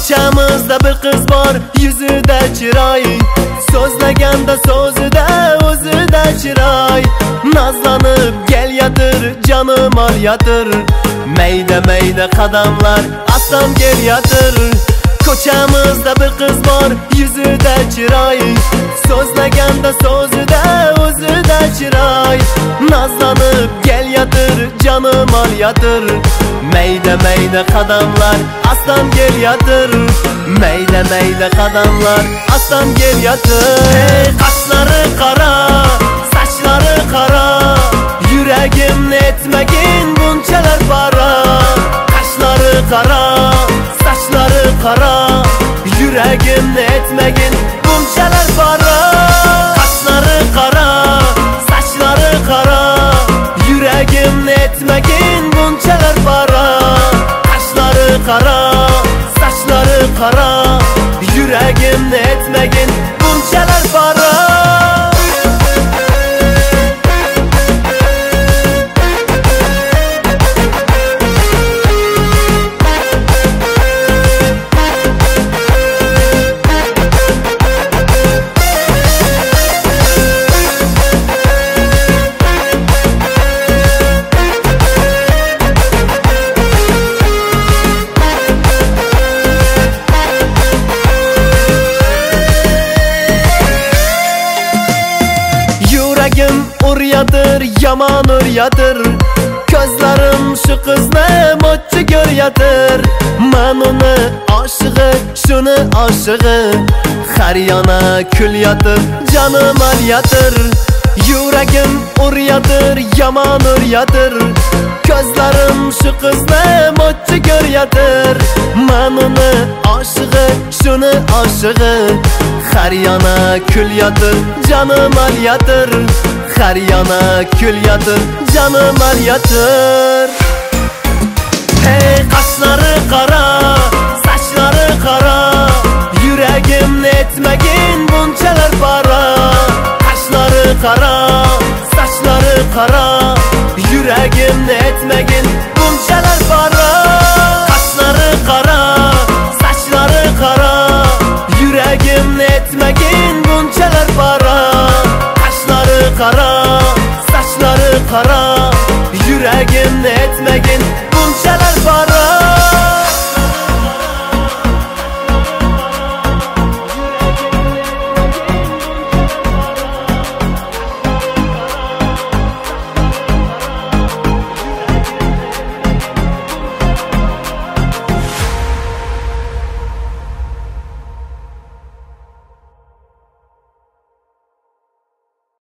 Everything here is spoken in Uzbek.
Ko'chamizda bir qiz bor, yuzida chiroy, so'zlaganda so'zida o'zida chiroy. Nazlanib kelyatir, jonim olyatir, mayda mayda qadamlar astam kelyatir. Ko'chamizda bir qiz bor, yuzida chiroy, so'zlaganda so'zida o'zida chiroy. Nazlanib kelyatir, jonim olyatir, mayda mayda qadamlar astam kelyatir, mayda mayda qadamlar astam kelyatir. Hey, qoshlari qora, sochlari qora, yuragimni etmagin bunchalar bara. Qoshlari qora, sochlari qora, yuragimni etmagin bunchalar bara. Qoshlari qora, sochlari qora, yuragimni etmagin bunchalar bara. Qoshlari qora, sochlari qora, yuragimni etmagin bunchalar bara. Yuragim uryatir, yomon uryatir, ko'zlarim shu qizni mo'tchi ko'ryatir. Men uni oshig'i, shuni oshig'i, har yana kulyatir, jonim olyatir. Yuragim uryatir, yomon uryatir, ko'zlarim shu qizni mo'tchi ko'ryatir. Men uni oshig'i, shuni oshig'i, har yana kulyatir, jonim olyatir, har yana kulyatir, jonim olyatir.